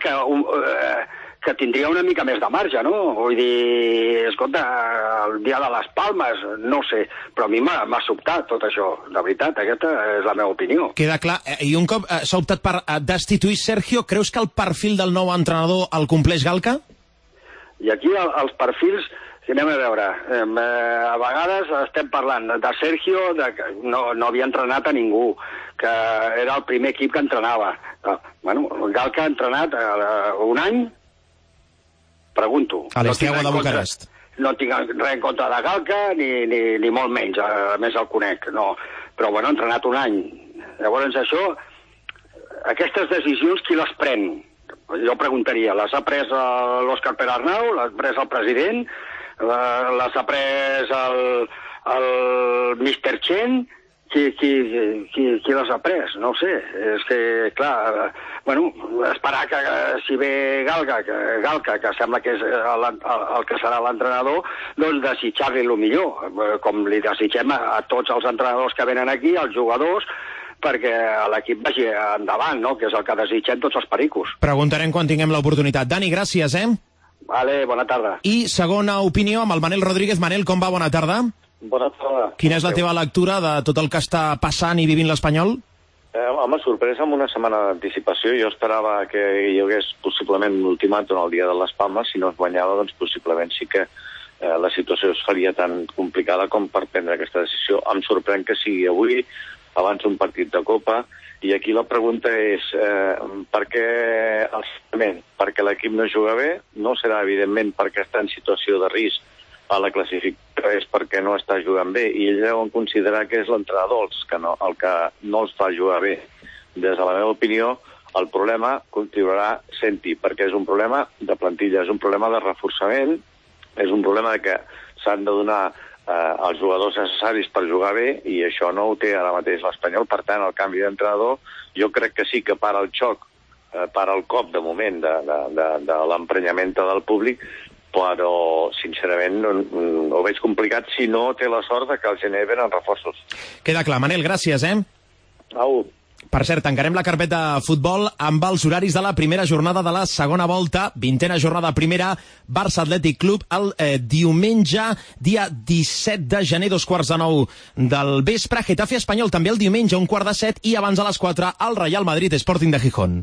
que tindria una mica més de marge, no? Vull dir, escolta, el dia de les Palmes, no sé, però a mi m'ha sobtat tot això, de veritat, aquesta és la meva opinió. Queda clar, i un cop s'ha optat per destituir Sergio, creus que el perfil del nou entrenador el compleix Galca? I aquí els perfils, si anem a veure, a vegades estem parlant de Sergio, que no havia entrenat a ningú, que era el primer equip que entrenava. Bueno, Galca ha entrenat un any, pregunto. A l'Estiago de Bucarest. No tinc res en contra de Galca, ni molt menys, a més el conec, no. Però, bueno, ha entrenat un any. Llavors, aquestes decisions, qui les pren? Jo preguntaria, les ha pres l'Òscar Perarnau, les ha pres el president, les ha pres el Mr. Chen, qui les ha pres? No ho sé. És que, clar, bueno, esperar que si ve Galca, que sembla que és el que serà l'entrenador, doncs desitjar-li el millor, com li desitgem a tots els entrenadors que venen aquí, als jugadors, perquè l'equip vagi endavant, no? Que és el que desitgem tots els pericos. Preguntarem quan tinguem l'oportunitat. Dani, gràcies, Vale, bona tarda. I segona opinió amb el Manel Rodríguez. Manel, com va? Bona tarda. Bona tarda. Quina és la teva lectura de tot el que està passant i vivint l'Espanyol? Home, sorpresa amb una setmana d'anticipació. Jo esperava que hi hagués possiblement un ultimàtum el dia de les Palmes. Si no es guanyava, doncs possiblement sí que la situació es faria tan complicada com per prendre aquesta decisió. Em sorprèn que sigui avui, abans d'un partit de Copa, i aquí la pregunta és per què el cessament? Perquè l'equip no juga bé? No serà, evidentment, perquè està en situació de risc a la classificació, és perquè no està jugant bé, i ells deuen considerar que és l'entrenador el que no els fa jugar bé. Des de la meva opinió, el problema continuarà sent-hi, perquè és un problema de plantilla, és un problema de reforçament, és un problema que s'han de donar els jugadors necessaris per jugar bé, i això no ho té ara mateix l'Espanyol. Per tant, el canvi d'entrenador jo crec que sí que para el xoc, para el cop de moment de l'emprenyament del públic, però sincerament ho veig complicat si no té la sort que al gener venen reforços. Queda clar. Manel, gràcies, Au. Per cert, tancarem la carpeta futbol amb els horaris de la primera jornada de la segona volta, 20a jornada primera, Barça Atlètic Club, el diumenge, dia 17 de gener, 8:45 del vespre, Getafe Espanyol també el diumenge, 7:15, i abans a les 4, el Real Madrid Sporting de Gijón.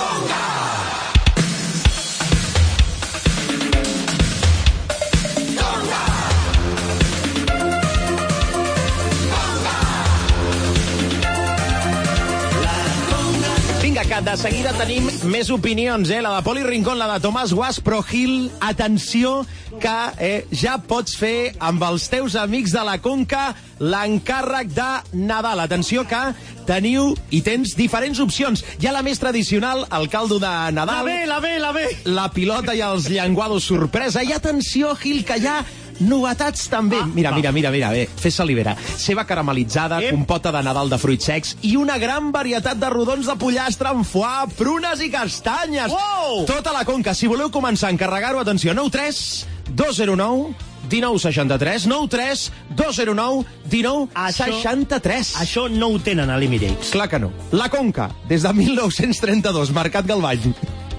Que de seguida tenim més opinions, la de Poli Rincón, la de Tomàs Guas, però Gil, atenció, que ja pots fer amb els teus amics de la Conca l'encàrrec de Nadal. Atenció que teniu i tens diferents opcions. Hi ha la més tradicional, el caldo de Nadal, la B, la pilota i els llenguados sorpresa. I atenció, Gil, que hi ha novetats també. Mira, fes salivera. Ceba caramelitzada, compota de Nadal de fruits secs i una gran varietat de rodons de pollastre amb foie, prunes i castanyes. Wow! Tota la Conca. Si voleu començar a encarregar-ho, atenció, 93 209 1963, 93 209 1963. Això no ho tenen a l'Emirates. Clar que no. La Conca, des de 1932, Mercat Galvany.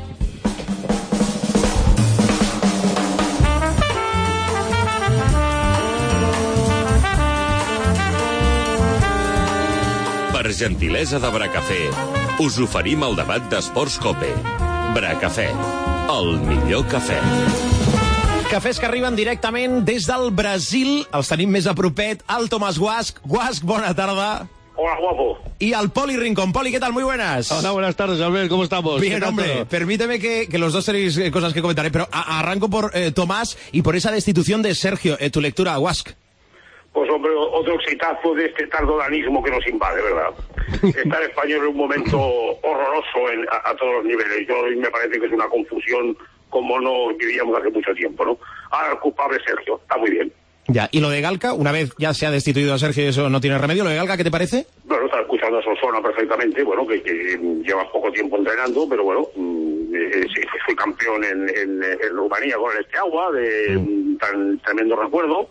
Per gentilesa de Bracafé, us oferim el debat d'Esports Cope. Bracafé, el millor cafè. Cafès que arriben directament des del Brasil. Els tenim més a propet. El Tomàs Guasc. Guasc, bona tarda. Hola, guapo. Y al Poli Rincón. Poli, ¿qué tal? Muy buenas. Hola, buenas tardes, Albert. ¿Cómo estamos? Bien, hombre. Permíteme que los dos tenéis cosas que comentaré, pero arranco por Tomás y por esa destitución de Sergio. Tu lectura, Guasc. Pues, hombre, otro exitazo de este tardodanismo que nos invade, ¿verdad? Está el español en un momento horroroso a todos los niveles. Yo me parece que es una confusión como no vivíamos hace mucho tiempo, ¿no? Ahora el culpable es Sergio. Está muy bien. Ya, y lo de Galca, una vez ya se ha destituido a Sergio y eso no tiene remedio, ¿lo de Galca qué te parece? Bueno, está escuchando a Solsona perfectamente, bueno, que lleva poco tiempo entrenando, pero bueno, fue campeón situación en Rumanía con el Steaua, de tan tremendo recuerdo,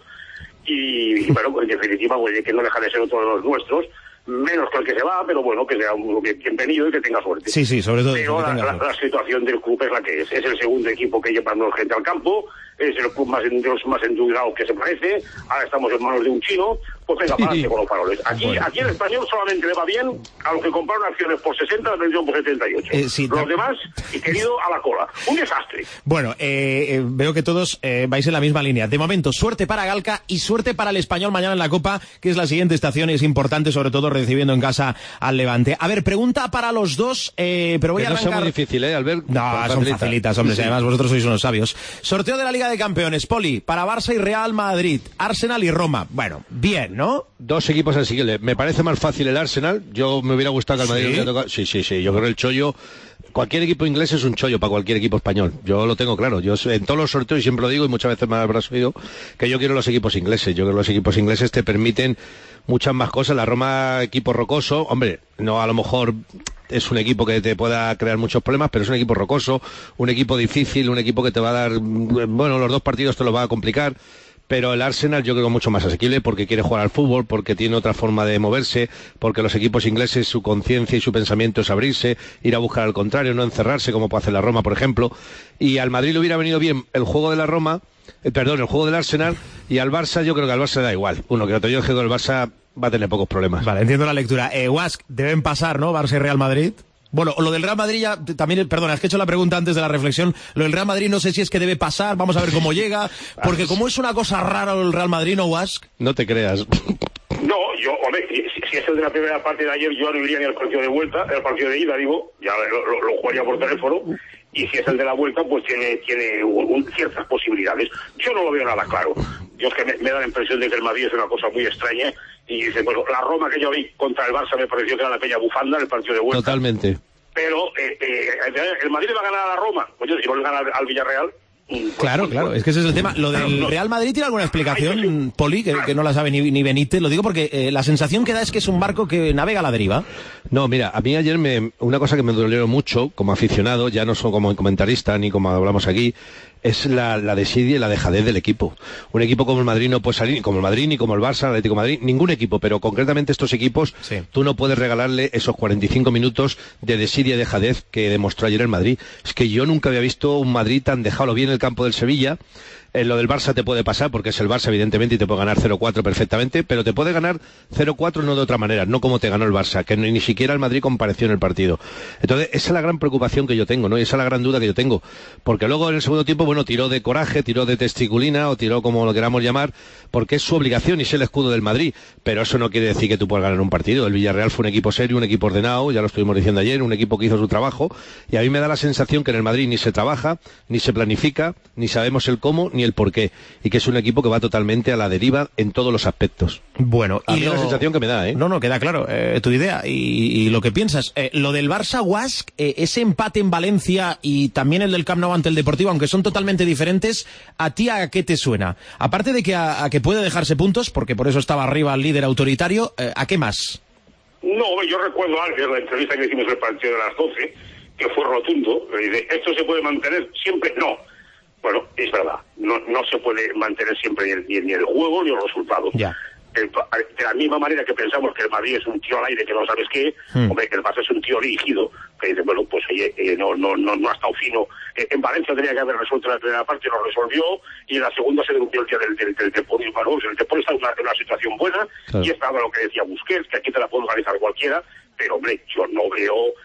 y bueno, pues, en definitiva, pues, que no deja de ser otro de los nuestros, menos que el que se va, pero bueno, que sea un bienvenido y que tenga suerte. Sí, sobre todo. Pero la situación del club es la que es. Es el segundo equipo que lleva menos gente al campo, es el club de los más endeudados que se parece, ahora estamos en manos de un chino, pues venga, para adelante con los faroles. Aquí el Español solamente le va bien a los que compraron acciones por 60, la vendieron por 78. Los demás, y querido, a la cola. Un desastre. Bueno, veo que todos vais en la misma línea. De momento, suerte para Galca y suerte para el Español mañana en la Copa, que es la siguiente estación y es importante, sobre todo recibiendo en casa al Levante. A ver, pregunta para los dos, pero voy a arrancar... No es muy difícil, Albert. No, son facilitas, hombre, sí. Además vosotros sois unos sabios. Sorteo de la Liga de Campeones, Poli, para Barça y Real Madrid, Arsenal y Roma. Bueno, bien, ¿no? Dos equipos asequibles. Me parece más fácil el Arsenal. Yo me hubiera gustado que el Madrid hubiera tocado. Sí. Yo creo que el chollo... Cualquier equipo inglés es un chollo para cualquier equipo español. Yo lo tengo claro. Yo en todos los sorteos, y siempre lo digo, y muchas veces me habrás oído, que yo quiero los equipos ingleses. Yo creo que los equipos ingleses te permiten muchas más cosas. La Roma, equipo rocoso, hombre, no, a lo mejor es un equipo que te pueda crear muchos problemas, pero es un equipo rocoso, un equipo difícil, un equipo que te va a dar, bueno, los dos partidos te lo va a complicar. Pero el Arsenal yo creo mucho más asequible porque quiere jugar al fútbol, porque tiene otra forma de moverse, porque los equipos ingleses su conciencia y su pensamiento es abrirse, ir a buscar al contrario, no encerrarse como puede hacer la Roma, por ejemplo. Y al Madrid le hubiera venido bien el juego de la Roma, el juego del Arsenal, y al Barça yo creo que al Barça le da igual. Uno que otro, yo creo que el Barça va a tener pocos problemas. Vale, entiendo la lectura. Wask, deben pasar, ¿no? Barça y Real Madrid. Bueno, lo del Real Madrid ya también, perdona, es que he hecho la pregunta antes de la reflexión. Lo del Real Madrid no sé si es que debe pasar, vamos a ver cómo llega, porque como es una cosa rara el Real Madrid, ¿no, Wask? No te creas. No, hombre, si es el de la primera parte de ayer, yo no iría ni al partido de vuelta, el partido de ida, digo, ya lo jugaría por teléfono, y si es el de la vuelta, pues tiene ciertas posibilidades. Yo no lo veo nada claro. Yo es que me da la impresión de que el Madrid es una cosa muy extraña, y dice, bueno, la Roma que yo vi contra el Barça me pareció que era la peña bufanda en el partido de vuelta. Totalmente. Pero el Madrid va a ganar a la Roma, pues si vuelve a ganar al Villarreal. Claro, es que ese es el tema. Lo del Real Madrid tiene alguna explicación, Poli, que no la sabe ni Benítez. Lo digo porque la sensación que da es que es un barco que navega a la deriva. No, mira, a mí ayer una cosa que me dolió mucho como aficionado, ya no solo como comentarista ni como hablamos aquí, es la desidia y la dejadez del equipo. Un equipo como el Madrid no puede salir, como el Madrid ni como el Barça, el Atlético de Madrid, ningún equipo, pero concretamente estos equipos, tú no puedes regalarle esos 45 minutos de desidia y dejadez que demostró ayer el Madrid. Es que yo nunca había visto un Madrid tan dejado bien en el campo del Sevilla. Lo del Barça te puede pasar porque es el Barça evidentemente y te puede ganar 0-4 perfectamente, pero te puede ganar 0-4 no de otra manera, no como te ganó el Barça, que ni siquiera el Madrid compareció en el partido. Entonces esa es la gran preocupación que yo tengo, ¿no? Y esa es la gran duda que yo tengo, porque luego en el segundo tiempo, bueno, tiró de coraje, tiró de testiculina o tiró como lo queramos llamar, porque es su obligación y es el escudo del Madrid, pero eso no quiere decir que tú puedas ganar un partido. El Villarreal fue un equipo serio, un equipo ordenado, ya lo estuvimos diciendo ayer, un equipo que hizo su trabajo, y a mí me da la sensación que en el Madrid ni se trabaja, ni se planifica, ni sabemos el cómo, ni el por qué, y que es un equipo que va totalmente a la deriva en todos los aspectos. Bueno, a mí es la sensación que me da, ¿eh? No, queda claro tu idea y lo que piensas. Lo del Barça, Wask, ese empate en Valencia y también el del Camp Nou ante el Deportivo, aunque son totalmente diferentes, ¿a ti a qué te suena? Aparte de que a que puede dejarse puntos, porque por eso estaba arriba el líder autoritario, ¿a qué más? No, yo recuerdo antes la entrevista que hicimos el partido de las 12, que fue rotundo, y dice, ¿esto se puede mantener siempre? No. Bueno, es verdad, no se puede mantener siempre ni el juego ni los resultados. Ya. De la misma manera que pensamos que el Madrid es un tío al aire que no sabes qué, hombre, que el Barça es un tío dirigido, que dice, bueno, pues oye, no ha estado fino. En Valencia tenía que haber resuelto la primera parte, lo resolvió, y en la segunda se derrumbió el día del Depor. Bueno, el Depor está en una situación buena, claro. Y estaba lo que decía Busquets, que aquí te la puede organizar cualquiera, pero hombre, yo no veo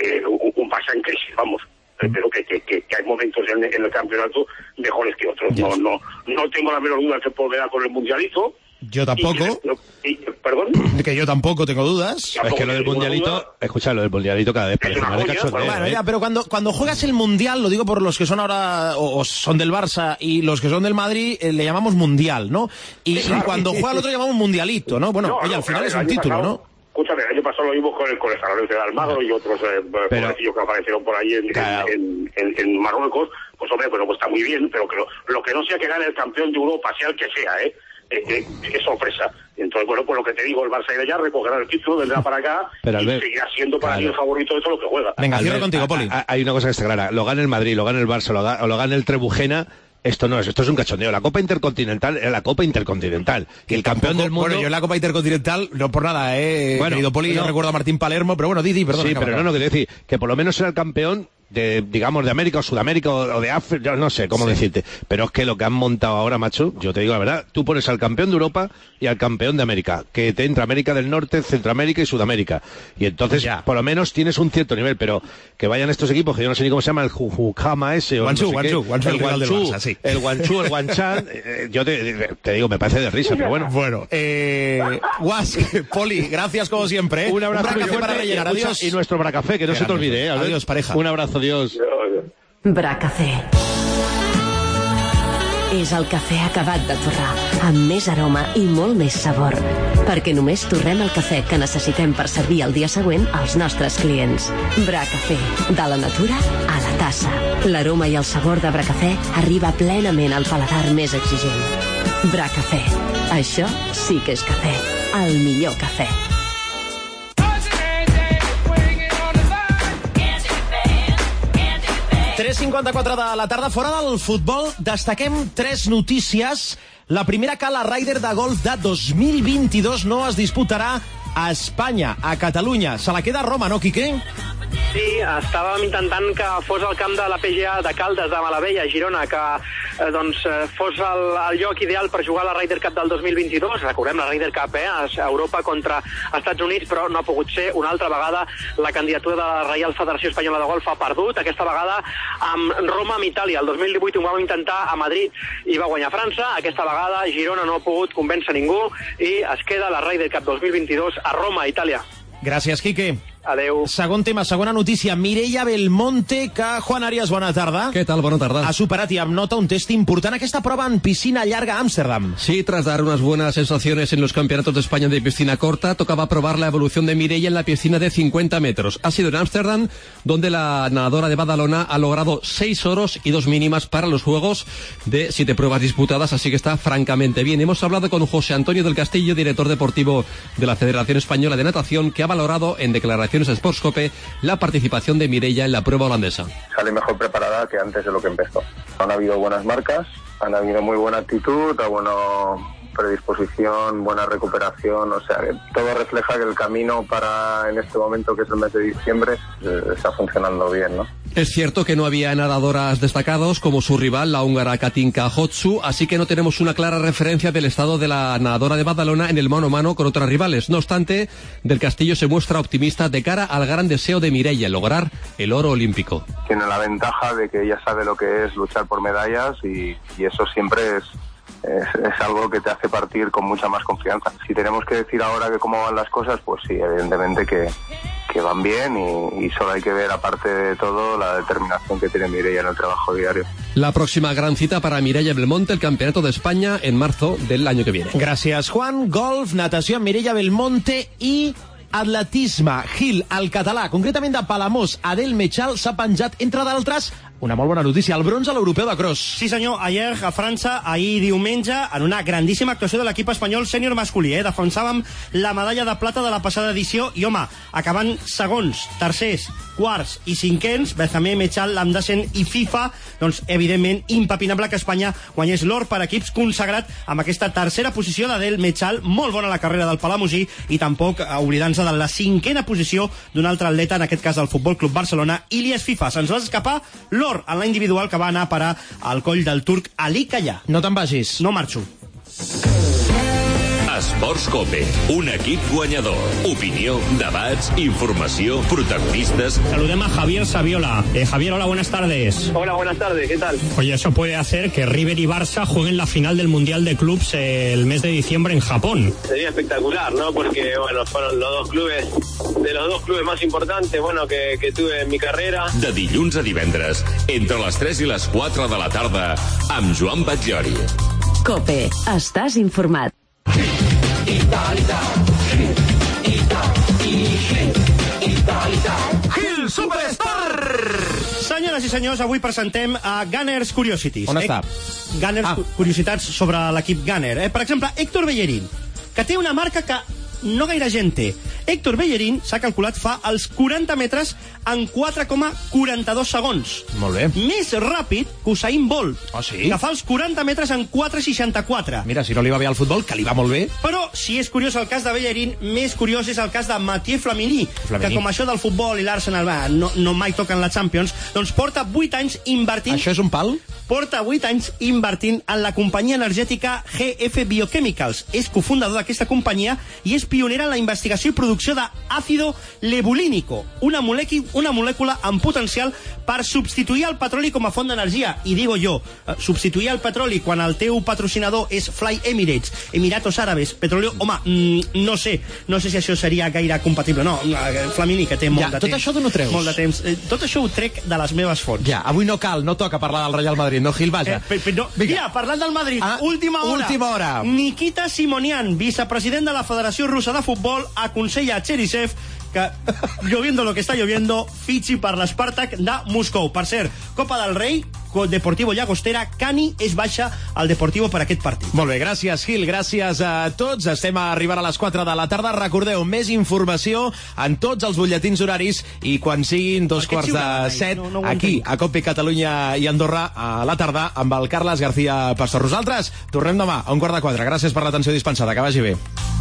un Barça en crisis, vamos. Pero que hay momentos en el campeonato mejores que otros. No tengo la menor duda que volverá con el Mundialito. Yo tampoco. ¿Perdón? Que yo tampoco tengo dudas. Es que lo del Mundialito, escucha, lo del Mundialito cada vez parece más de cachondeo. Bueno, ya, pero cuando juegas el Mundial, lo digo por los que son ahora, o son del Barça, y los que son del Madrid, le llamamos Mundial, ¿no? Y cuando juega el otro llamamos Mundialito, ¿no? Bueno, oye, al final es un título, ¿no? Escúchame, el año pasado lo vimos con el San Lorenzo de Almagro y otros pobrecillos que aparecieron por ahí en Marruecos. Pues hombre, pues está muy bien, pero que lo que no sea que gane el campeón de Europa, sea el que sea, es sorpresa. Entonces, bueno, pues lo que te digo, el Barça irá ya, recogerá el título, vendrá para acá y seguirá siendo para mí el favorito de todo lo que juega. Venga, cierro contigo, Poli. Hay una cosa que está clara, lo gana el Madrid, lo gana el Barça, o lo gana el Trebujena. Esto es un cachondeo. La Copa Intercontinental es la Copa Intercontinental. Y el campeón del mundo... Bueno, yo en la Copa Intercontinental, no por nada, querido Poli, yo recuerdo a Martín Palermo, pero bueno, perdón. Sí, pero no, quiero decir que por lo menos era el campeón de, digamos, de América o Sudamérica o de África, yo no sé cómo decirte. Pero es que lo que han montado ahora, macho, yo te digo la verdad, tú pones al campeón de Europa y al campeón de América, que te entra América del Norte, Centroamérica y Sudamérica. Y entonces, por lo menos tienes un cierto nivel, pero que vayan estos equipos, que yo no sé ni cómo se llama, el Jujama ese, o el Guangzhou, el Guanchan, yo te digo, me parece de risa, pero bueno. Bueno, Guas, Poli, gracias como siempre. Un abrazo muy fuerte para rellenar, adiós. Y nuestro Bracafé, que no se te olvide, adiós, pareja. Un abrazo, adiós. Bracafé. És el cafè acabat de torrar, amb més aroma i molt més sabor. Perquè només torrem el cafè que necessitem per servir el dia següent als nostres clients. Bracafé, de la natura a la tassa. L'aroma i el sabor de Bracafé arriba plenament al paladar més exigent. Bracafé. Això sí que és cafè. El millor cafè. 3:54 de la tarda. Fora del futbol, destaquem 3 notícies. La primera, que la Ryder de golf de 2022 no es disputarà a Espanya, a Catalunya. Se la queda a Roma, no, Quique? Sí, estàvem intentant que fos el camp de la PGA de Caldes, de Malavella, a Girona, que fos el lloc ideal per jugar a la Ryder Cup del 2022. Recordem la Ryder Cup, a Europa contra Estats Units, però no ha pogut ser. Una altra vegada la candidatura de la Reial Federació Espanyola de Golf ha perdut, aquesta vegada amb Roma, amb Itàlia. El 2018 ho vam intentar a Madrid i va guanyar França. Aquesta vegada Girona no ha pogut convèncer ningú i es queda la Ryder Cup 2022 a Roma, Itàlia. Gràcies, Quique. Adeu. Segon tema, segona notícia. Mireia Belmonte, que Juan Arias, bona tarda. ¿Qué tal? Buena tarde. Ha superat y nota un test importante aquesta prueba en piscina larga Ámsterdam. Sí, tras dar unas buenas sensaciones en los campeonatos de España de piscina corta, tocaba probar la evolución de Mireia en la piscina de 50 metros. Ha sido en Ámsterdam, donde la nadadora de Badalona ha logrado 6 oros y 2 mínimas para los Juegos de 7 pruebas disputadas, así que está francamente bien. Hemos hablado con José Antonio del Castillo, director deportivo de la Federación Española de Natación, que ha valorado en declaraciones a Sportscope la participación de Mireia en la prueba holandesa. Sale mejor preparada que antes de lo que empezó. Han habido buenas marcas, han habido muy buena actitud, buena predisposición, buena recuperación, o sea, que todo refleja que el camino para en este momento, que es el mes de diciembre, está funcionando bien, ¿no? Es cierto que no había nadadoras destacados como su rival, la húngara Katinka Hotsu, así que no tenemos una clara referencia del estado de la nadadora de Badalona en el mano a mano con otras rivales. No obstante, Del Castillo se muestra optimista de cara al gran deseo de Mireia, lograr el oro olímpico. Tiene la ventaja de que ella sabe lo que es luchar por medallas y eso siempre es algo que te hace partir con mucha más confianza. Si tenemos que decir ahora que cómo van las cosas, pues sí, evidentemente que van bien y solo hay que ver, aparte de todo, la determinación que tiene Mireia en el trabajo diario. La próxima gran cita para Mireia Belmonte, el Campeonato de España en marzo del año que viene. Gracias, Juan. Golf, natació, Mireia Belmonte i atletisme. Gil, el català, concretament de Palamós, Adel Mechal, s'ha penjat, entre d'altres, una molt bona notícia, el bronze a l'europeu de cross. Sí senyor, ayer a França, ahir diumenge, en una grandíssima actuació de l'equip espanyol sènior masculí. Defensàvem la medalla de plata de la passada edició i, home, acabant segons, tercers, quarts i cinquens, Bezamé, Mechal, Lamdasen i FIFA, doncs, evidentment, impepinable que Espanya guanyés l'or per equips, consagrat amb aquesta tercera posició d'Adel Mechal, molt bona la carrera del palamosí, i tampoc oblidant-se de la 5a posició d'un altre atleta, en aquest cas del Futbol Club Barcelona, Ilias FIFA. Se'ns va escapar l'or en la individual, que va anar a parar al coll del turc Ali Kaya. No te'n vagis. No marxo. Esports Cope, un equip guanyador. Opinió, debats, informació, protagonistas. Saludem a Javier Saviola. Javier, hola, buenas tardes. Hola, buenas tardes, ¿qué tal? Oye, eso puede hacer que River y Barça jueguen la final del Mundial de Clubs el mes de diciembre en Japón. Sería espectacular, ¿no? Porque, bueno, fueron los dos clubes más importantes, bueno, que tuve en mi carrera. De dilluns a divendres, entre les 3 i les 4 de la tarda, amb Joan Batllori. COPE. Estàs informat. Gil Superstar! Senyores i senyors, avui presentem a Gunners Curiosities. On està? Gunners Curiositats sobre l'equip Gunner. Per exemple, Héctor Bellerín, que té una marca que no gaire gent té. Héctor Bellerín s'ha calculat fa els 40 metres en 4,42 segons. Molt bé. Més ràpid que Usain Bolt, sí? que fa els 40 metres en 4,64. Mira, si no li va bé al futbol, que li va molt bé. Però, si és curiós el cas de Bellerín, més curiós és el cas de Mathieu Flamini, que com això del futbol i l'Arsenal no mai toquen la Champions, doncs porta 8 anys invertint... Això és un pal? Porta 8 anys invertint en la companyia energètica GF Biochemicals. És cofundador d'aquesta companyia i és pionera en la investigació i producció d'àcido lebulínico, una molècula amb potencial per substituir el petroli com a font d'energia. I digo jo, substituir el petroli quan el teu patrocinador és Fly Emirates, Emiratos Árabes, petróleo, home, no sé si això seria gaire compatible. No, Flamini, que té molt de temps. Tot això d'on ho treus? Molt de temps. Tot això ho trec de les meves fonts. Ja, avui no cal, no toca parlar del Real Madrid, no, Gil, vaja. Mira, parlant del Madrid, última hora. Nikita Simonian, vicepresident de la Federació Russa de Futbol, aconsella a Cherisev que, lloviendo lo que está lloviendo, fitxi per l'Spartak de Moscou. Per cert, Copa del Rei, Deportivo Llagostera, Cani és baixa al Deportivo per aquest partit. Molt bé, gràcies, Gil, gràcies a tots. Estem arribant a les 4 de la tarda. Recordeu, més informació en tots els butlletins horaris i quan siguin 7:15, aquí, a Copi Catalunya i Andorra, a la tarda, amb el Carles García Pastor. Nosaltres tornem demà a 3:15. Gràcies per l'atenció dispensada. Que vagi bé.